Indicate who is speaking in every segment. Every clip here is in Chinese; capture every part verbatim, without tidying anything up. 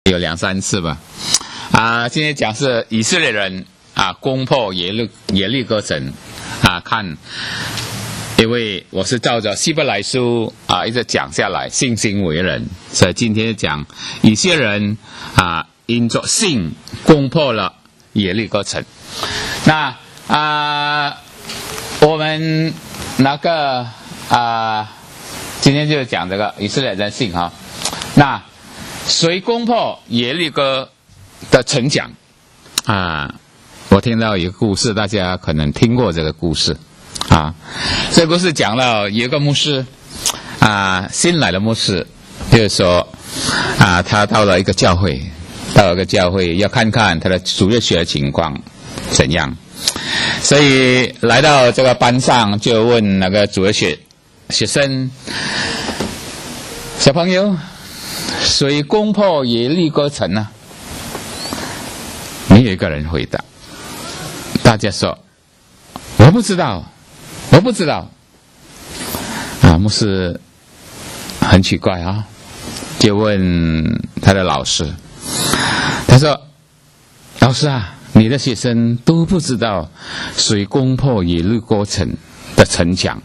Speaker 1: 有两三次吧。啊，今天讲是以色列人啊攻破耶利耶利哥城啊，看，因为我是照着希伯来书啊一直讲下来，信心为人，所以今天讲以色列人啊因着信攻破了耶利哥城。那啊，我们那个啊，今天就讲这个以色列人信哈。那谁攻破耶利哥的城墙啊？我听到一个故事，大家可能听过这个故事啊。这个故事讲到有一个牧师啊，新来的牧师，就是说啊，他到了一个教会，到了一个教会要看看他的主日学的情况怎样，所以来到这个班上就问那个主日学学生小朋友，谁攻破耶利哥城呢？没有一个人回答。大家说我不知道，我不知道。啊，牧师很奇怪啊，就问他的老师，他说：“老师啊，你的学生都不知道谁攻破耶利哥城的城墙。”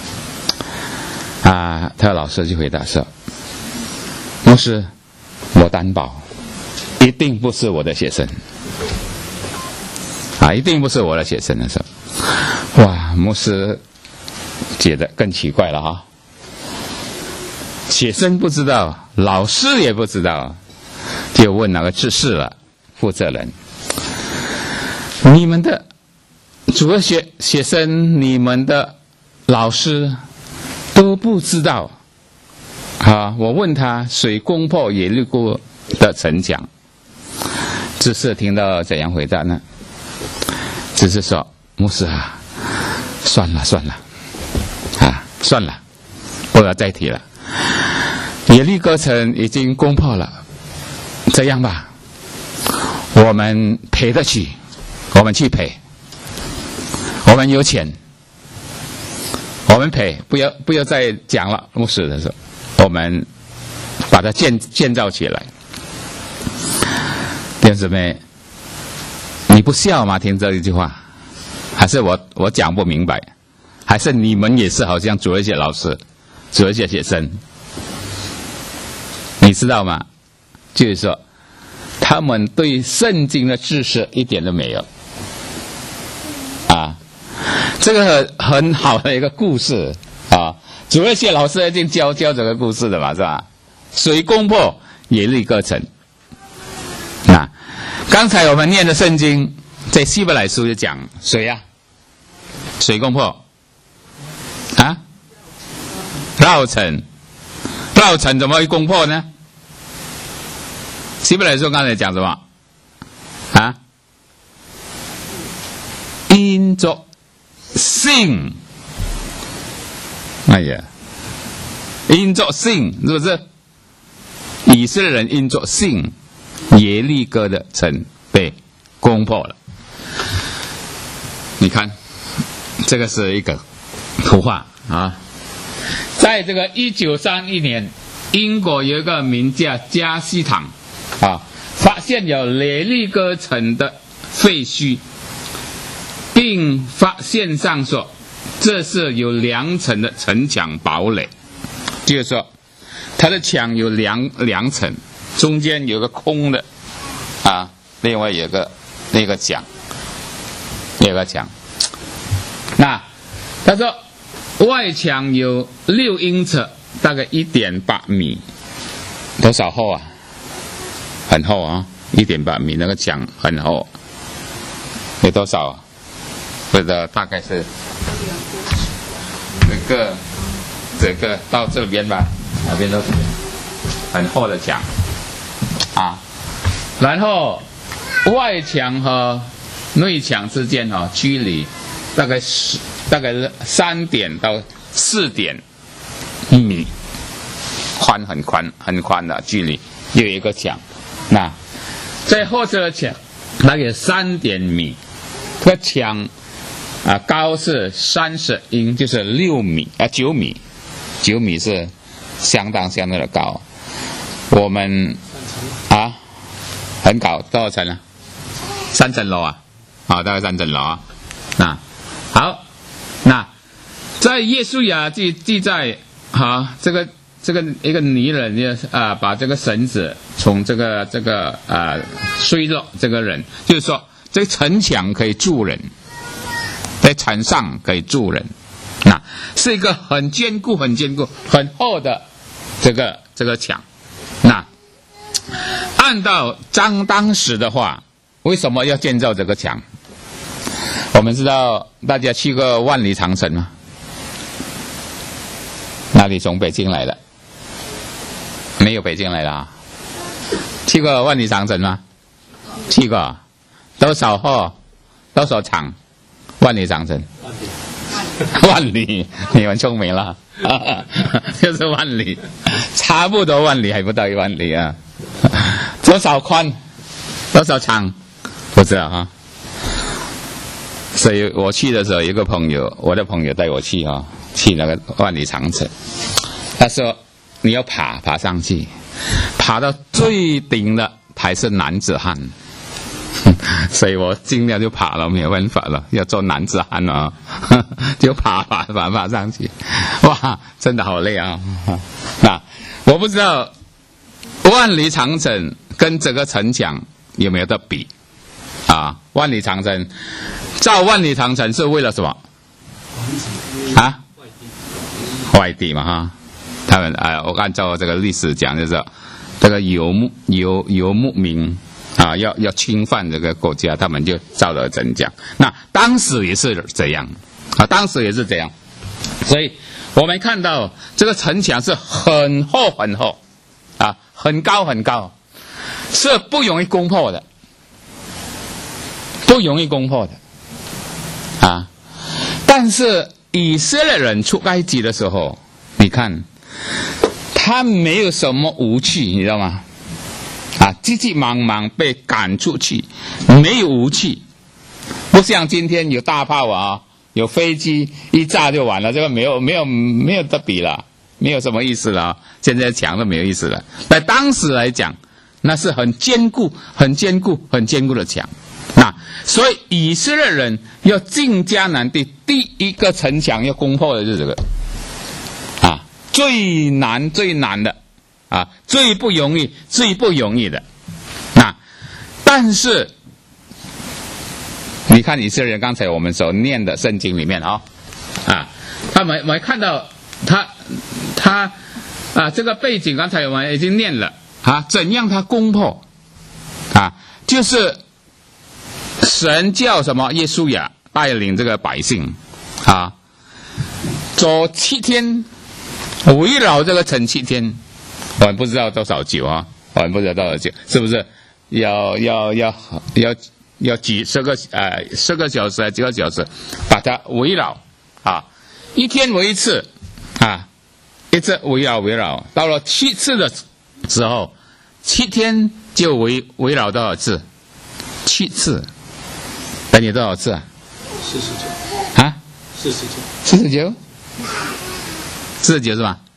Speaker 1: 啊，他的老师就回答说：“牧师，我担保，一定不是我的学生。”啊，一定不是我的学生的时候，哇，牧师觉得更奇怪了哈。学生不知道，老师也不知道，就问那个执事了，负责人，你们的主要学学生，你们的老师都不知道啊？我问他谁攻破耶利哥的城墙，执事听到怎样回答呢？只是说，牧师啊，算了算了，啊，算了，不要再提了。耶利哥城已经攻破了，这样吧，我们赔得起，我们去赔，我们有钱，我们赔，不要不要再讲了。牧师的时候，我们把它建建造起来。弟兄姊妹，你不笑吗？听这一句话，还是我我讲不明白？还是你们也是好像主日学老师、主日学学生？你知道吗？就是说，他们对圣经的知识一点都没有啊。这个很好的一个故事啊，主日学老师已经教教这个故事的嘛，是吧？谁攻破耶利哥城？啊，刚才我们念的圣经在希伯来书就讲谁呀、啊？谁攻破？啊？绕城，绕城怎么会攻破呢？希伯来书刚才讲什么？啊？因着信，哎呀，因着信是不是？以色列人因着信，耶利哥的城被攻破了。你看，这个是一个图画啊。在这个一九三一年，英国有一个名叫加西坦啊，发现有耶利哥城的废墟，并发现上说这是有两层的城墙堡垒，就是说它的墙有两两层，中间有个空的啊，另外有个那个墙，有个墙。那他说外墙有六英尺，大概一点八米，多少厚啊？很厚啊，一点八米，那个墙很厚，有多少？不知道，大概是这个这个到这边吧，那边都是很厚的墙啊。然后外墙和内墙之间哦，距离大概是大概是三点到四点米，宽很宽很宽的距离，有一个墙。那在后侧的墙大概三点米，这个墙啊高是三十英，就是六米啊九米，九米是相当相当的高。我们啊很高，多少层啊？三层楼啊，啊，大概三层楼啊。那好，那在耶稣亚记记载，啊，这个这个一个女人啊，把这个绳子从这个这个啊摔落，这个人就是说，这城墙可以住人，在城上可以住人，那是一个很坚固、很坚固、很厚的这个这个墙。那按照当当时的话，为什么要建造这个墙？我们知道大家去过万里长城吗？那里从北京来的？没有北京来的啊？去过万里长城吗？去过。多少厚？多少长？万里长城？万里，你们聪明了，就是万里，差不多万里，还不到一万里啊。多少宽？多少长？不知道哈。所以我去的时候，有一个朋友，我的朋友带我去啊，去那个万里长城。他说你要爬爬上去，爬到最顶的才是男子汉。所以我尽量就爬了，没有办法了，要做男子汉了，就爬爬爬爬上去。哇，真的好累啊！那我不知道万里长城跟这个城墙有没有得比啊？万里长城造万里长城是为了什么啊？外地嘛哈，他们啊，我按照这个历史讲，就是这个游牧游游牧民啊，要要侵犯这个国家，他们就造了城墙。那当时也是这样啊，当时也是这样，所以我们看到这个城墙是很厚很厚啊，很高很高，是不容易攻破的，不容易攻破的啊。但是以色列人出埃及的时候，你看他没有什么武器，你知道吗？啊，急急忙忙被赶出去，没有武器，不像今天有大炮啊，有飞机一炸就完了，这个没有没有没有得比了，没有什么意思了。现在讲都没有意思了。在当时来讲，那是很坚固、很坚固、很坚固的墙。那所以以色列人要进迦南地，第一个城墙要攻破的就是这个，啊，最难最难的。啊，最不容易、最不容易的，那但是你看以色列人刚才我们所念的圣经里面啊、哦，啊，他们我们看到他他啊这个背景，刚才我们已经念了啊，怎样他攻破啊，就是神叫什么耶稣亚带领这个百姓啊，走七天，围绕这个城七天。我们不知道多少久啊，我们不知道多少久，是不是要要要要要几十个呃十个小时几个小时把它围绕啊，一天围一次啊，一直围绕围绕，到了七次的时候，七天就围围绕多少次？七次，等于多少次啊？
Speaker 2: 四十九
Speaker 1: 啊？
Speaker 2: 四十九，
Speaker 1: 四十九，四十九是吧？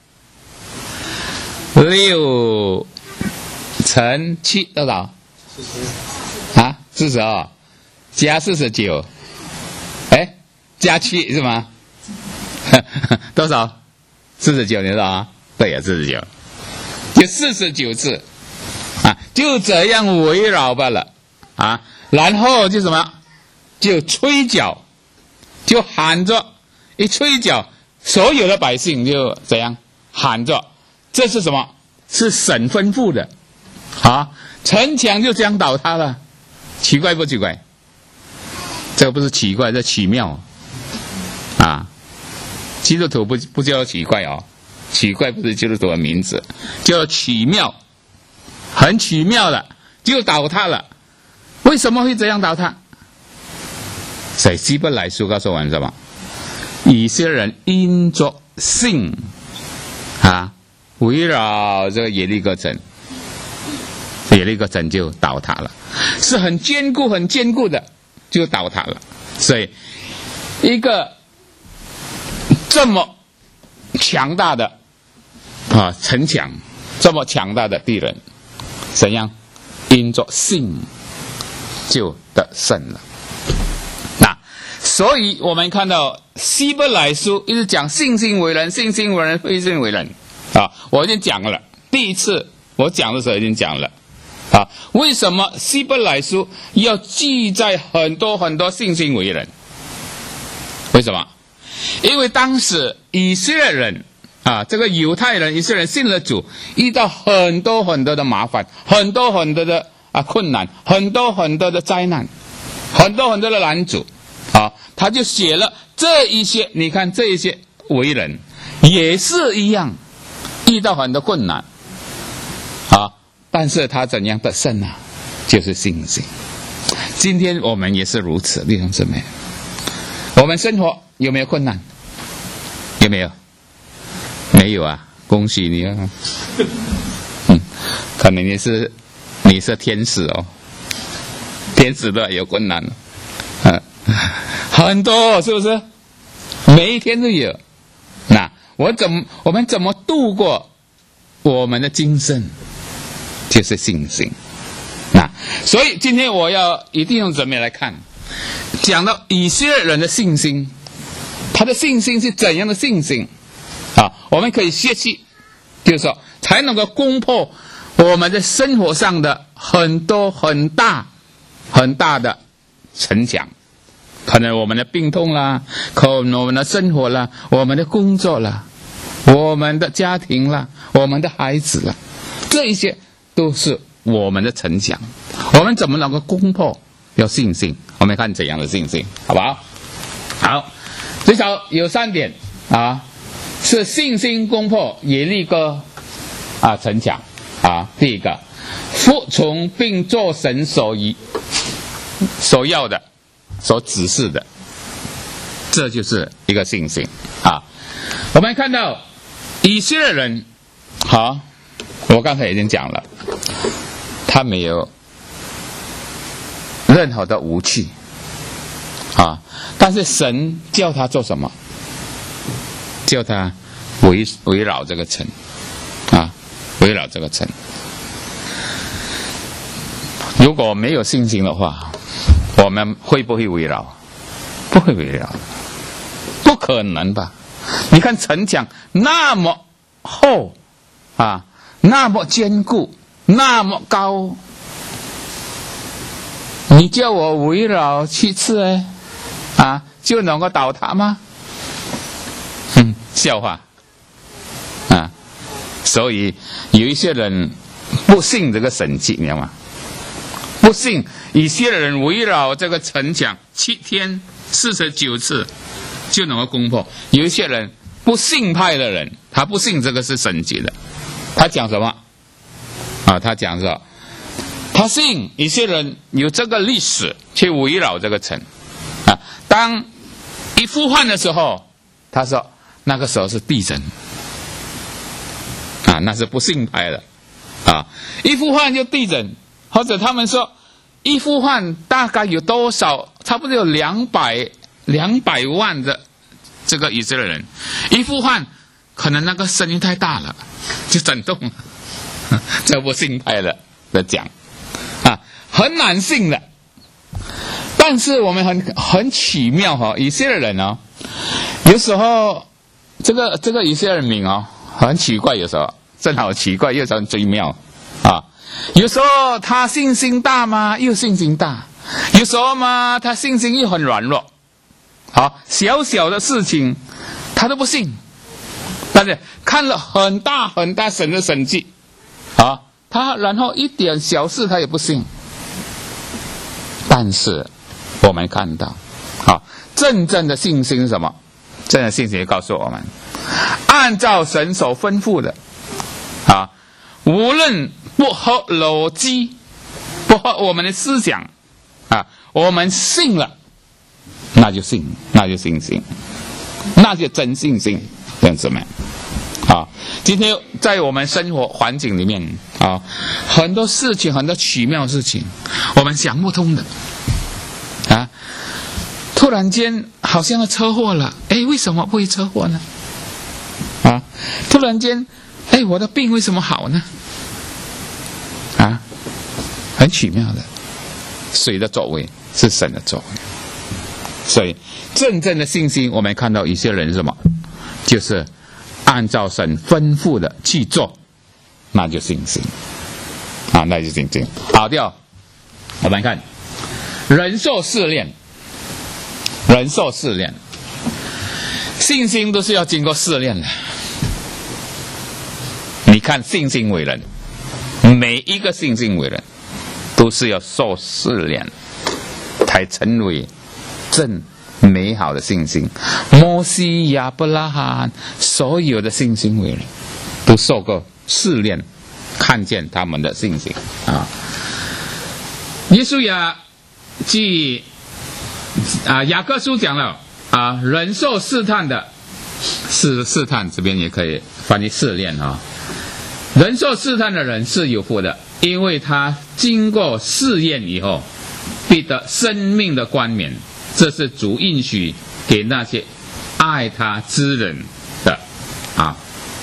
Speaker 1: 六乘七多少？
Speaker 2: 四十
Speaker 1: 啊，四十二加四十九，哎，加七是吗？多少？四十九，你知道吗？对呀，四十九，就四十九次啊，就这样围绕罢了啊。然后就什么？就吹角，就喊着，一吹角，所有的百姓就怎样喊着。这是什么？是神吩咐的啊！城墙就这样倒塌了，奇怪不奇怪？这个不是奇怪，这奇妙啊！基督徒不不叫奇怪哦，奇怪不是基督徒的名字，叫奇妙，很奇妙的就倒塌了。为什么会这样倒塌？在希伯来书告诉我们什么？以色列人因着信啊。围绕这个耶利哥城，耶利哥城就倒塌了，是很坚固、很坚固的，就倒塌了。所以，一个这么强大的啊城墙，这么强大的敌人，怎样因着信就得胜了。那所以我们看到希伯来书一直讲信心为人，信心为人，非信为人啊。我已经讲了，第一次我讲的时候已经讲了啊。为什么希伯来书要记载很多很多信心为人？为什么？因为当时以色列人啊，这个犹太人、以色列人信了主，遇到很多很多的麻烦，很多很多的啊困难，很多很多的灾难，很多很多的拦阻啊，他就写了这一些。你看这一些为人也是一样，遇到很多困难啊，但是他怎样得胜呢？就是信心。今天我们也是如此，弟兄姊妹，我们生活有没有困难？有没有？没有啊，恭喜你啊！嗯，可能你是你是天使哦，天使的有困难，啊，很多是不是？每一天都有。那我怎么我们怎么度过我们的今生？就是信心。那所以今天我要一定用怎么来看，讲到以色列人的信心，他的信心是怎样的信心？啊，我们可以学习，就是说才能够攻破我们在生活上的很多很大很大的城墙，可能我们的病痛啦，可能我们的生活啦，我们的工作啦，我们的家庭啦，我们的孩子啦，这一些都是我们的城墙。我们怎么能够攻破？有信心。我们看怎样的信心，好不好？好，至少有三点啊。是信心攻破耶利哥啊城墙啊。第一个，服从并做神所依所要的、所指示的，这就是一个信心啊。我们看到以色列人，好，我刚才已经讲了，他没有任何的武器啊，但是神叫他做什么？叫他围围绕这个城啊，围绕这个城。如果没有信心的话，我们会不会围绕？不会围绕，不可能吧？你看城墙那么厚啊，那么坚固，那么高，你叫我围绕七次哎啊，就能够倒塌吗？嗯，笑话啊！所以有一些人不信这个神迹，你知道吗？不信以色列人围绕这个城墙七天四十九次就能够攻破。有一些人不信派的人，他不信这个是神迹的，他讲什么啊？他讲说，他信以色列人有这个历史去围绕这个城啊。当一呼唤的时候，他说那个时候是地震啊，那是不信派的啊。一呼唤就地震，或者他们说一呼唤大概有多少？差不多有两百两百万的这个以色列人，一呼唤可能那个声音太大了，就震动了。这不信派的的讲啊，很难信的。但是我们很很奇妙哈、哦，以色列人哦，有时候。这个这个以色列民哦，很奇怪，有时候真好奇怪，又很最妙啊。有时候他信心大嘛，又信心大；有时候嘛，他信心又很软弱。好，小小的事情他都不信，但是看了很大很大神的神迹啊，他然后一点小事他也不信。但是我们看到，好，真正的信心是什么？真的信心告诉我们，按照神所吩咐的啊，无论不合逻辑，不合我们的思想啊，我们信了，那就信，那就信心，那就真信心，同志们啊。今天在我们生活环境里面啊，很多事情，很多奇妙的事情，我们想不通的啊。突然间好像要车祸了，哎，为什么会车祸呢？啊，突然间，哎，我的病为什么好呢？啊， 很奇妙的，谁的作为？是神的作为。所以真正的信心，我们看到一些人是什么？就是按照神吩咐的去做，那就信心啊，那就信心。好，第二，我们看人受试炼，人受试炼，信心都是要经过试炼的。你看信心伟人，每一个信心伟人都是要受试炼，才成为正美好的信心。摩西、亚伯拉罕，所有的信心伟人都受过试炼，看见他们的信心啊。耶稣呀，记啊雅各书讲了啊，人受试探的，试试探这边也可以翻译试炼啊。人受试探的人是有福的，因为他经过试验以后，必得生命的冠冕。这是主应许给那些爱他之人的啊。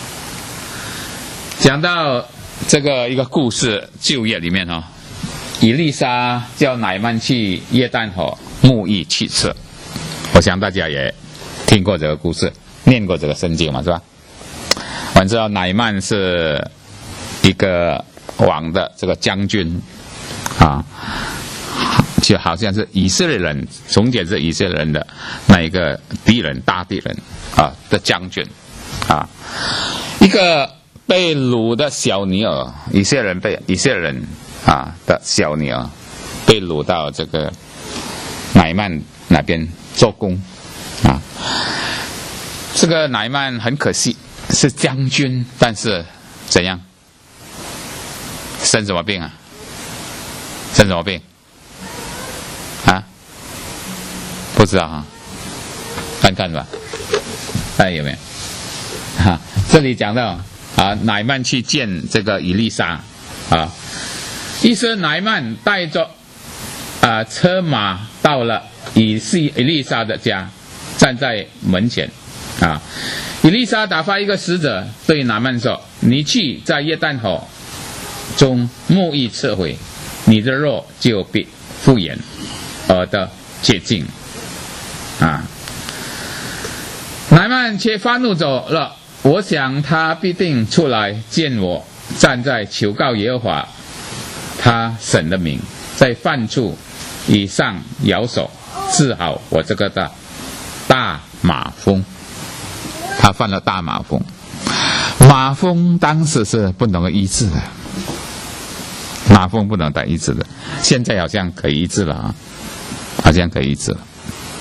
Speaker 1: 讲到这个一个故事，旧约里面哈、哦，以利沙叫乃曼去约旦河沐浴七次，我想大家也听过这个故事，念过这个圣经嘛，是吧？我们知道乃曼是一个王的这个将军啊。就好像是以色列人，从前是以色列人的那一个敌人，大敌人啊的将军啊，一个被掳的小女儿，以色列人被以色列人啊的小女儿被掳到这个乃曼那边做工啊。这个乃曼很可惜是将军，但是怎样？生什么病啊？生什么病？啊，不知道哈，看看吧，看有没有？哈、啊，这里讲到啊，乃曼去见这个以利沙啊，于是乃曼带着啊车马到了以西以利沙的家，站在门前啊。以利沙打发一个使者对乃曼说：“你去在约旦河中沐浴七回，你的肉就必复原。”而的洁净啊，乃曼却发怒走了。我想他必定出来见我，站在求告耶和华他神的名，在犯处以上摇手治好我这个的大马蜂。他犯了大马蜂，马蜂当时是不能够医治的，马蜂不能得医治的，现在好像可以医治了啊。好像可以医治了。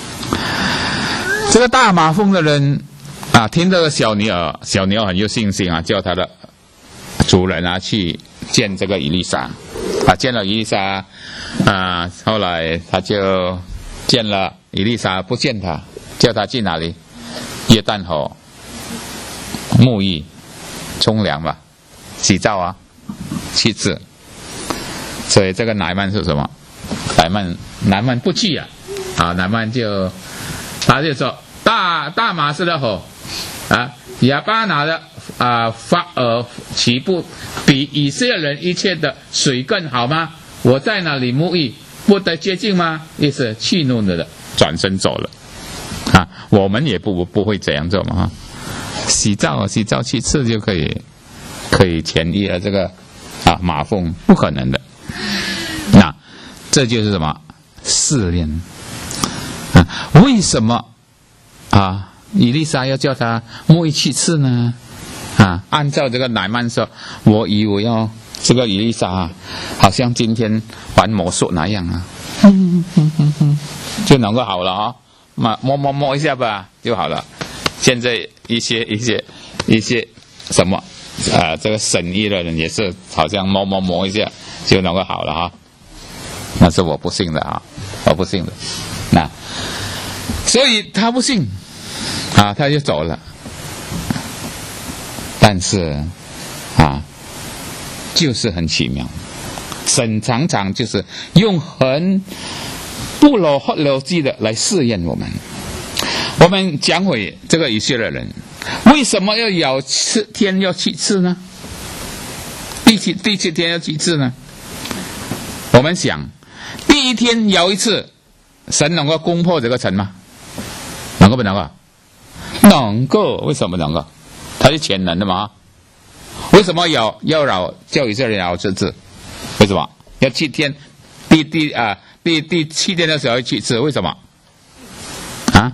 Speaker 1: 这个大马蜂的人啊，听这个小女儿，小女儿很有信心啊，叫他的主人啊去见这个以利沙啊，见了以利沙啊，后来他就见了以利沙，不见他，叫他去哪里？约旦河沐浴、冲凉吧，洗澡啊，七次。所以这个乃曼是什么？乃曼乃曼不去啊，啊，乃曼就他就说大大马士的河啊，亚巴拿的啊法尔岂不比以色列人一切的水更好吗？我在那里沐浴，不得洁净吗？意思气怒了的，转身走了啊。我们也不不会这样做嘛哈，洗澡洗澡七次就可以可以痊愈了这个啊马蜂，不可能的。那这就是什么试炼啊？为什么啊？以利沙要叫他沐浴七次呢？啊，按照这个乃曼说，我以为要这个以利沙、啊、好像今天玩魔术那样啊，嗯嗯嗯嗯、就能够好了啊、哦，摸摸摸一下吧就好了。现在一些一些一些什么啊，这个神医的人也是好像摸摸摸一下就能够好了哈、哦。那是我不信的啊，我不信的。那所以他不信啊，他就走了。但是啊，就是很奇妙，神常常就是用很不罗不逻辑的来试验我们。我们讲回这个以色列人，为什么要咬七天要七次呢？第七第七天要七次呢？我我们想，第一天摇一次，神能够攻破这个城吗？能够不能够？能够，为什么能够？他是全能的嘛。为什么要要饶叫以色列人摇这次？为什么要七天？第第啊第第七天的时候要去一次？为什么？啊？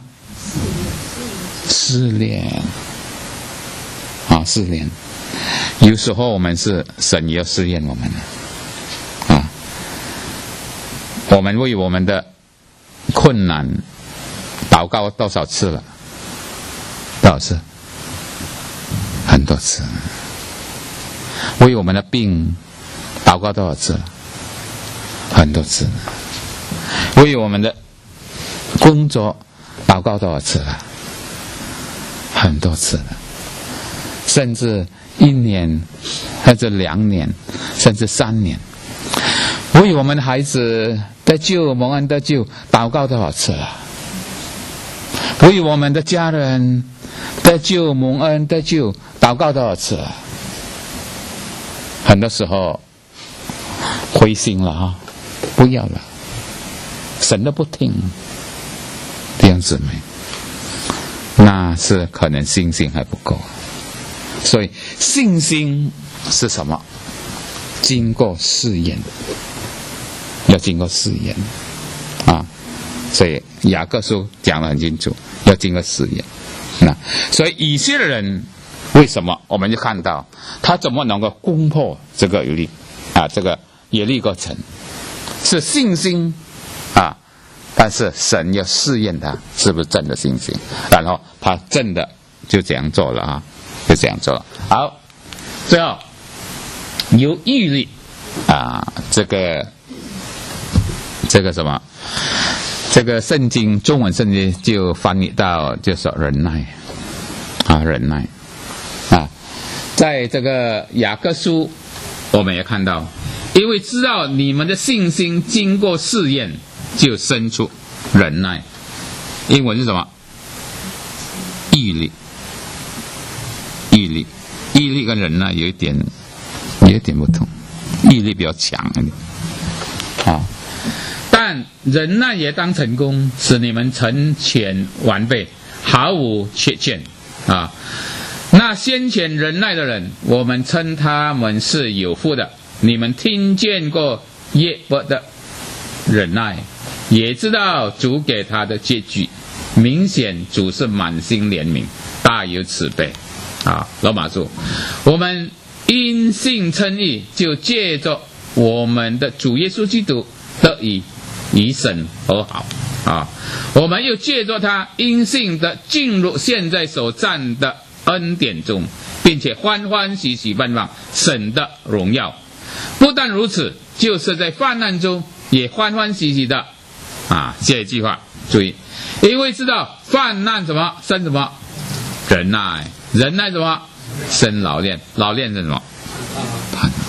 Speaker 1: 试炼啊，试炼。有时候我们是神也要试验我们啊。我们为我们的困难祷告多少次了？多少次？很多次。为我们的病祷告多少次了？很多次。为我们的工作祷告多少次了？很多次了。甚至一年，甚至两年，甚至三年。为我们的孩子得救蒙恩得救祷告多少次了？为我们的家人得救蒙恩得救祷告多少次了？很多时候灰心了啊，不要了，神都不听，弟兄姊妹，那是可能信心还不够。所以信心是什么？经过试验，要经过试验啊！所以雅各书讲得很清楚，要经过试验。那所以以色列人为什么我们就看到他怎么能够攻破这个耶利啊这个耶利哥城？是信心啊，但是神要试验他是不是真的信心，然后他真的就这样做了啊。就这样做了。好，最后有毅力啊，这个这个什么，这个圣经中文圣经就翻译到就说忍耐啊，忍耐啊，在这个雅各书我们也看到，因为知道你们的信心经过试验，就生出忍耐。英文是什么？毅力。毅力，毅力跟忍耐有一点，有一点不同。毅力比较强一点，啊，但忍耐也当成功，使你们成全完备，毫无缺欠啊。那先前忍耐的人，我们称他们是有福的。你们听见过约伯的忍耐，也知道主给他的结局。明显主是满心怜悯，大有慈悲。啊，罗马书，我们因信称义，就借着我们的主耶稣基督得以与神和好啊。我们又借着他因信的进入现在所占的恩典中，并且欢欢喜喜盼望神的荣耀。不但如此，就是在患难中也欢欢喜喜的啊。这一句话注意，因为知道患难什么生什么忍耐。忍耐什么？生老练，老练是什么？盼望。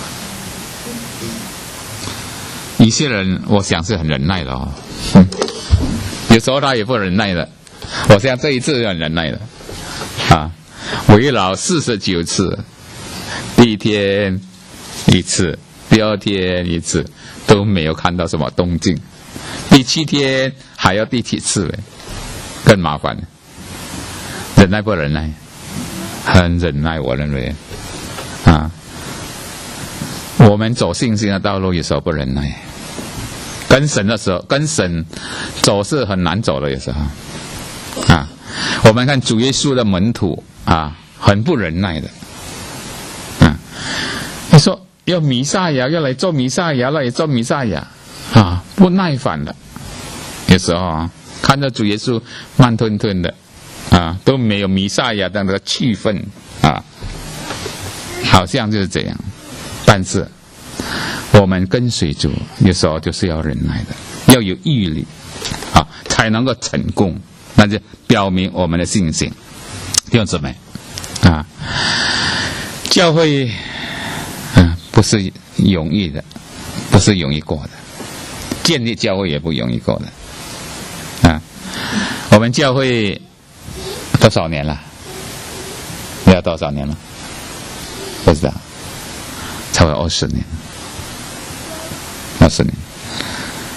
Speaker 1: 以色列人，我想是很忍耐的哦。嗯、有时候他也不忍耐的，我想这一次很忍耐的啊。围绕四十九次，第一天一次，第二天一次，都没有看到什么动静。第七天还要第七次，更麻烦。忍耐不忍耐？很忍耐，我认为啊，我们走信心的道路有时候不忍耐，跟神的时候，跟神走是很难走的，有时候啊。我们看主耶稣的门徒啊，很不忍耐的啊。他说要弥赛亚，要来做弥赛亚，来做弥赛亚啊，不耐烦的。有时候啊，看到主耶稣慢吞吞的。啊，都没有弥赛亚的那个气氛啊，好像就是这样。但是我们跟随主，有时候就是要忍耐的，要有毅力啊，才能够成功。那就表明我们的信心。弟兄姊妹啊，教会啊不是容易的，不是容易过的，建立教会也不容易过的啊。我们教会。多少年了？要多少年了？不知道，超过二十年，二十年。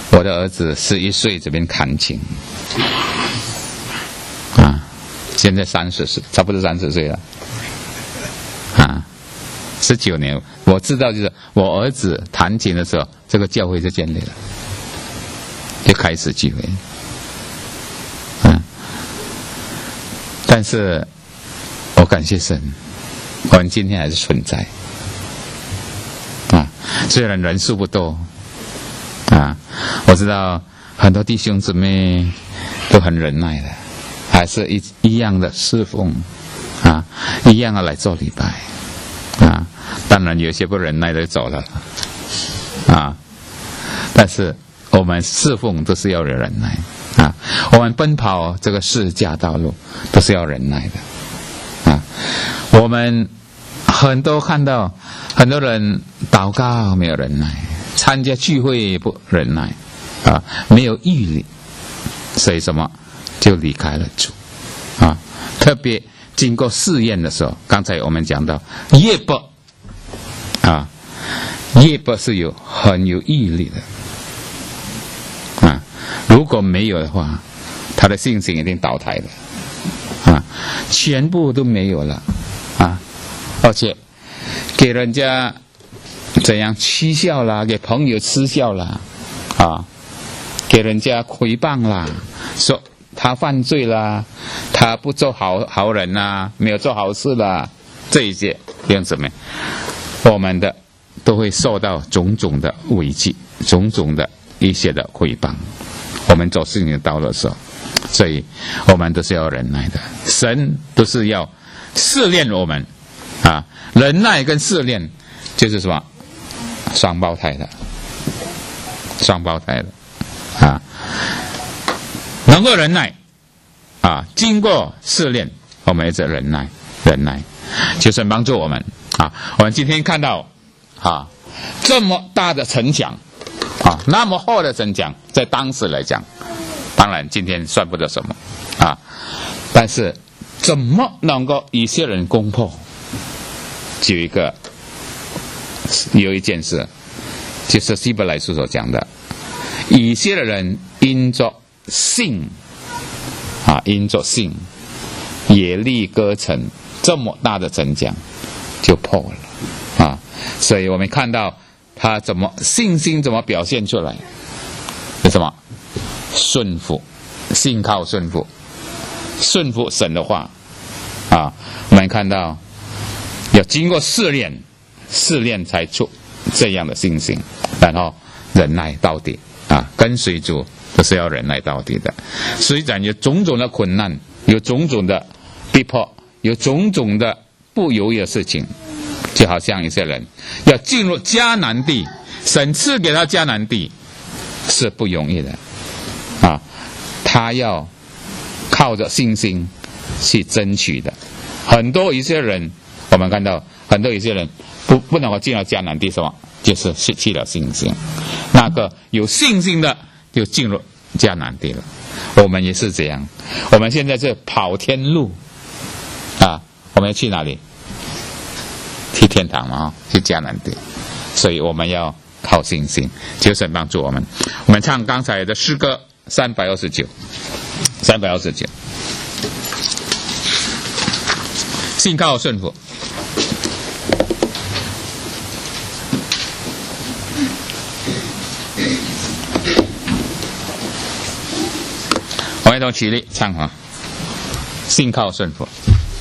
Speaker 1: 我的儿子十一岁这边弹琴，啊，现在三十岁，差不多三十岁了，啊，十九年，我知道就是我儿子弹琴的时候，这个教会就建立了，就开始聚会，啊，但是我感谢神，我们今天还是存在，啊，虽然人数不多。啊，我知道很多弟兄姊妹都很忍耐的，还是一一样的侍奉，啊，一样的来做礼拜，啊，当然有些不忍耐的走了，啊，但是我们侍奉都是要忍耐，啊，我们奔跑这个世家道路都是要忍耐的，啊，我们很多看到很多人祷告没有忍耐。参加聚会不忍耐，啊，没有毅力，所以什么就离开了主，啊，特别经过试验的时候，刚才我们讲到约伯，啊，约伯是有很有毅力的，啊，如果没有的话，他的信心一定倒台的，啊，全部都没有了，啊，而且给人家。怎样讥笑啦，给朋友嗤笑啦，啊，给人家诽谤啦，说他犯罪啦，他不做好好人啦，没有做好事啦，这一些弟兄姊妹，我们的都会受到种种的危机，种种的一些的诽谤。我们走事情的道路的时候，所以我们都是要忍耐的。神都是要试炼我们啊，忍耐跟试炼就是什么？双胞胎的，双胞胎的，啊，能够忍耐，啊，经过试炼，我们一直忍耐，忍耐，就是帮助我们啊。我们今天看到啊，这么大的城墙，啊，那么厚的城墙，在当时来讲，当然今天算不得什么啊，但是怎么能够以色列人攻破？就一个。有一件事，就是希伯来书所讲的，以色列人因着信，啊，因着信，耶利哥城这么大的城墙就破了，啊，所以我们看到他怎么信心怎么表现出来，是什么？顺服，信靠顺服，顺服神的话，啊，我们看到要经过试炼。试炼才出这样的信心，然后忍耐到底啊！跟随主都是要忍耐到底的。虽然有种种的困难，有种种的逼迫，有种种的不容易的事情，就好像一些人要进入迦南地，神赐给他迦南地是不容易的啊！他要靠着信心去争取的。很多一些人，我们看到很多一些人。不不能够进到迦南地，什么？就是失去了信心。那个有信心的就进入迦南地了。我们也是这样。我们现在是跑天路啊，我们要去哪里？去天堂嘛，去迦南地。所以我们要靠信心，求神帮助我们。我们唱刚才的诗歌三百二十九，三百二十九，信靠顺服。我们一同起立唱啊！信靠顺服。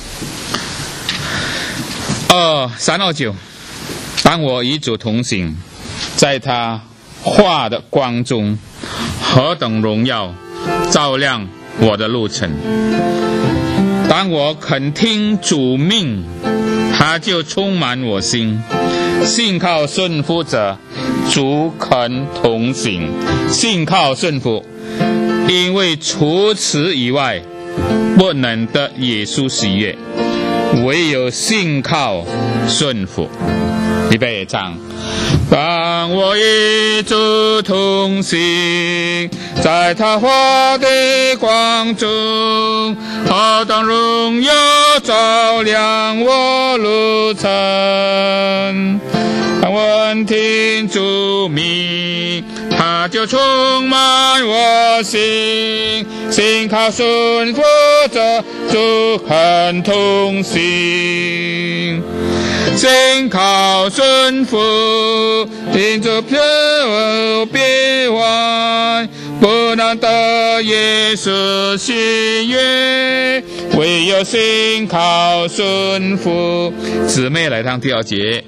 Speaker 1: 二三二九，当我与主同行，在他话的光中，何等荣耀照亮我的路程。当我肯听主命，他就充满我心。信靠顺服者，主肯同行。信靠顺服。因为除此以外，不能得耶稣喜悦，唯有信靠顺服。预备唱。当我与主同行，在他话的光中，何等荣耀照亮我路程。当闻听主名， 他就充满我心，信靠顺服着主很同行。信靠顺服，因着偏别外，不能得耶稣喜悦，唯有信靠顺服。姊妹来唱第二节。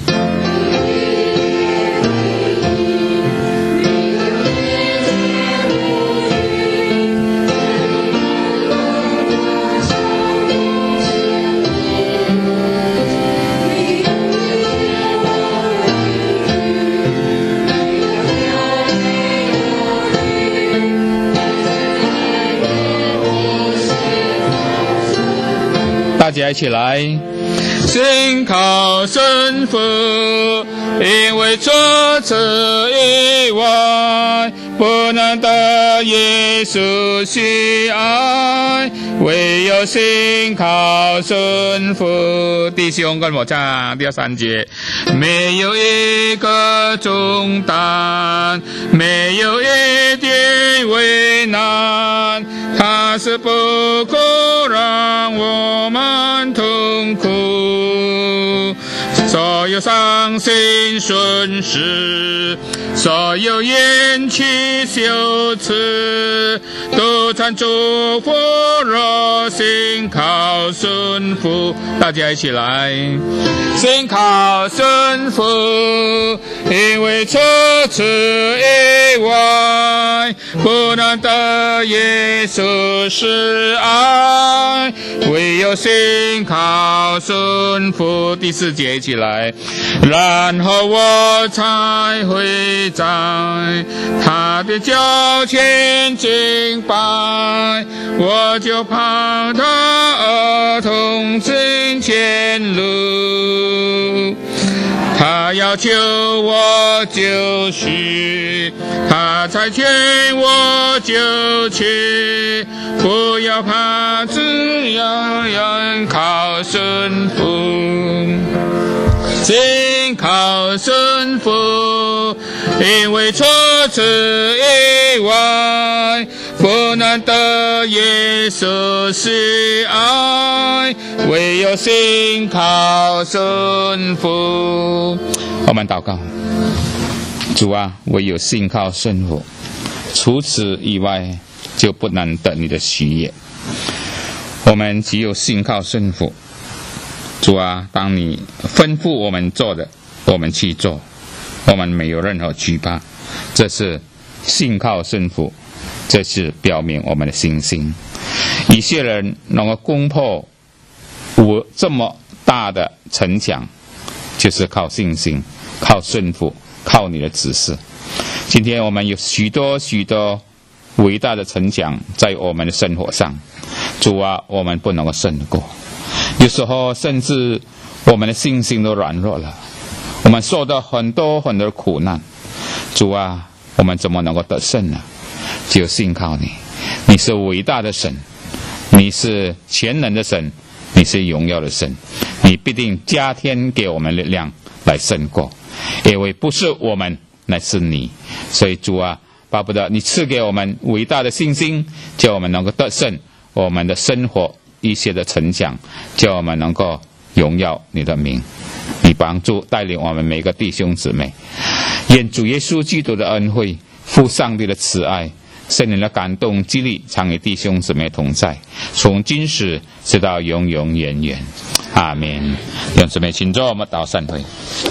Speaker 1: 大家一起来，信靠顺服，因为除此以外，不能得耶稣喜爱，唯有信靠顺服。弟兄跟我唱第三节，没有一个重担，没有一点为难，他是不可让我们痛苦。所有伤心损失，所有厌弃羞耻，都参祝福若信靠顺服。大家一起来，信靠顺服，因为除此以外，不能得耶稣是爱，唯有信靠顺服。第四节一起来，然后我才会在他的脚前敬拜，我就怕他儿童进前路。他要求我就去，他才劝我就去，不要怕，只要人靠顺服。信靠顺服，因为除此以外，不能得耶稣喜爱，唯有信靠顺服。我们祷告，主啊，唯有信靠顺服，除此以外就不能得你的喜悦。我们只有信靠顺服。主啊，当你吩咐我们做的，我们去做，我们没有任何惧怕，这是信靠顺服，这是表明我们的信心。以色列人能够攻破我这么大的城墙，就是靠信心，靠顺服，靠你的指示。今天我们有许多许多伟大的城墙在我们的生活上，主啊，我们不能够胜过。有时候甚至我们的信心都软弱了，我们受到很多很多的苦难，主啊，我们怎么能够得胜呢？只有信靠你，你是伟大的神，你是全能的神，你是荣耀的神，你必定加添给我们力量来胜过，因为不是我们，乃是你。所以主啊，巴不得你赐给我们伟大的信心，叫我们能够得胜我们的生活一些的成长，叫我们能够荣耀你的名。你帮助带领我们每个弟兄姊妹，愿主耶稣基督的恩惠、父上帝的慈爱、圣灵的感动激励常与弟兄姊妹同在，从今时直到永永远远。阿们。弟兄姊妹请坐，我们祷散会。